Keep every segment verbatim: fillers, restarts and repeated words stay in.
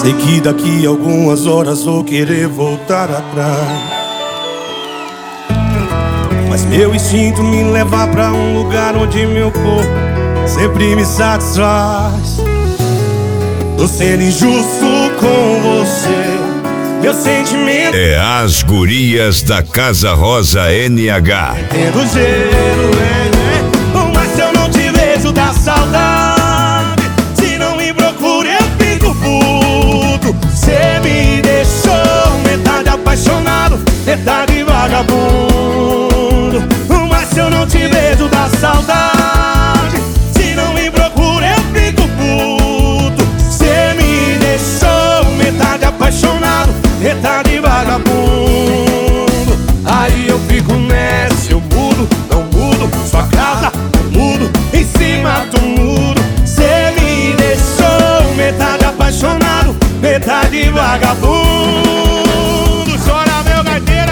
Sei que daqui a algumas horas vou querer voltar atrás, mas meu instinto me leva pra um lugar onde meu corpo sempre me satisfaz. Tô sendo injusto com você, meu sentimento é as gurias da Casa Rosa N H. tendo gelo, é, é. Mas se eu não te vejo dá saudade, se não me procura eu fico puto. Cê me deixou metade apaixonado, metade vagabundo. Mas se eu não te vejo dá saudade, se não me procura eu fico puto. Cê me deixou metade apaixonado, metade vagabundo. Aí eu fico nessa, eu mudo, não mudo. Sua casa, eu mudo, em cima do muro. Cê me deixou metade apaixonado, metade vagabundo. Chora meu gaiteira,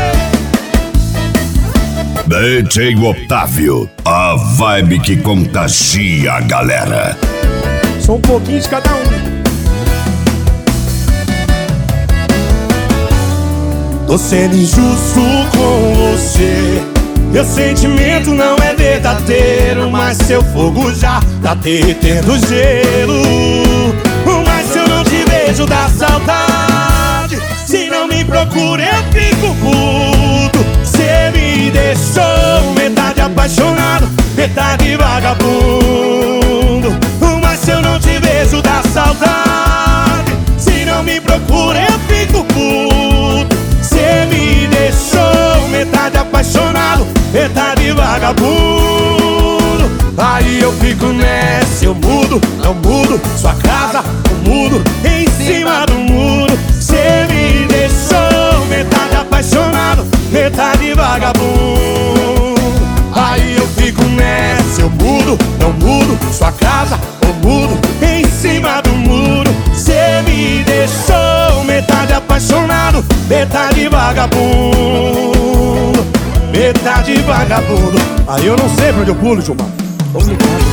ei! D J Otávio, a vibe que contagia a galera. Só um pouquinho de cada um. Tô sendo injusto com você, meu sentimento não é verdadeiro, mas seu fogo já tá derretendo gelo. Mas se eu não te vejo dá saudade, se não me procura eu fico puto. Cê me deixou metade apaixonado, metade vagabundo. Mas se eu não te vejo dá saudade, se não me procura eu fico puto. Cê me deixou metade apaixonado, metade vagabundo. Aí eu fico nessa, eu mudo, não mudo. Sua casa, eu mudo, em cima do muro. Cê me deixou metade apaixonado, metade vagabundo. Aí eu fico nessa, eu mudo, não mudo. Sua casa, eu mudo, em cima do muro. Cê me deixou metade apaixonado, metade vagabundo, metade vagabundo. Aí eu não sei pra onde eu pulo, Gilmar. Vamos embora.